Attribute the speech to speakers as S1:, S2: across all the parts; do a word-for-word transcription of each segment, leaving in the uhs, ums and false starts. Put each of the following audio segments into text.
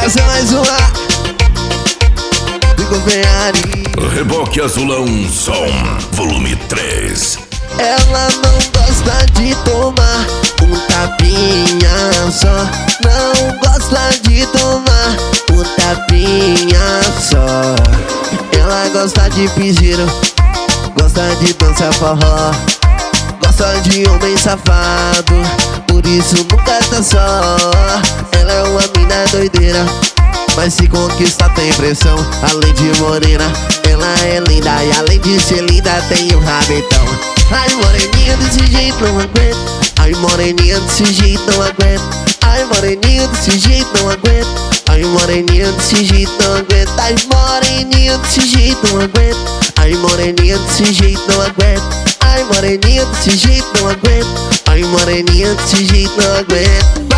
S1: Essa é mais uma Igor Ferrari.
S2: Reboque Azulão Som, volume três.
S1: Ela não gosta de tomar um tapinha só. Não gosta de tomar um tapinha só. Ela gosta de piseiro, gosta de dançar forró, gosta de homem safado, por isso nunca tá só. Ela é uma mina doideira, mas se conquista tem pressão. Além de morena, ela é linda, e além de ser linda tem um rabetão. Ai, moreninha desse jeito não aguento. Ai, moreninha desse jeito não aguento. Ai, moreninha desse jeito não aguento. Ai, moreninha desse jeito não aguento. Ai, moreninha desse jeito não aguento. Ai, moreninha desse jeito não aguento. Ai, moreninha desse jeito não aguento. Ai, moreninha desse jeito não aguento.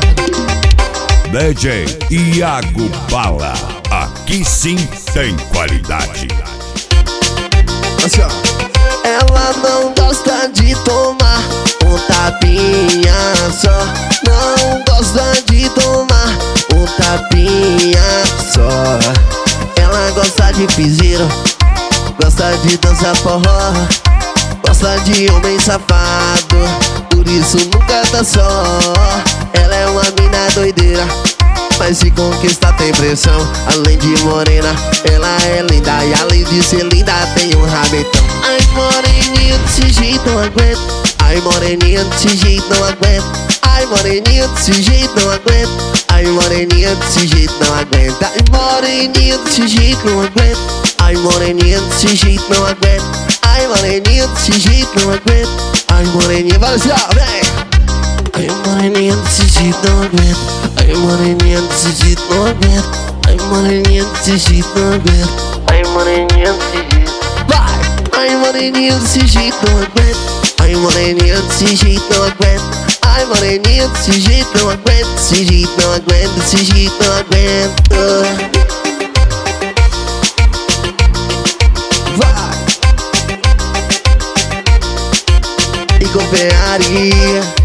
S2: D J Iago Bala, aqui sim tem qualidade.
S1: Assim, ó. Ela não gosta de tomar um tapinha só. Não gosta de tomar um tapinha só. Ela gosta de piseiro, gosta de dançar forró, gosta de homem safado, por isso nunca tá só. Ela é uma mina doideira, mas se conquista tem pressão. Além de morena, ela é linda, e além de ser linda tem um rabetão. Ai, moreninha desse jeito não aguento. Ai, moreninha desse jeito não aguento. Ai, moreninha desse jeito não aguento. Ai, moreninha desse jeito não aguento. Ai, moreninha desse jeito não aguento. Ai, moreninha desse jeito não aguento. Ai, moreninha desse jeito não aguento. Ai, moreninha, vai assim, ó, vem. Ai, moreninha desse jeito não aguento. Ai, moreninha desse jeito não aguento. Ai, moreninha desse jeito não aguento. Ai, moreninha desse jeito, vai. Ai, moreninha desse jeito não aguento. Ai, moreninha desse jeito não aguento. Ai, moreninha desse jeito não aguento. Desse jeito não aguento, desse jeito não aguento. Vai. Igor Ferrari.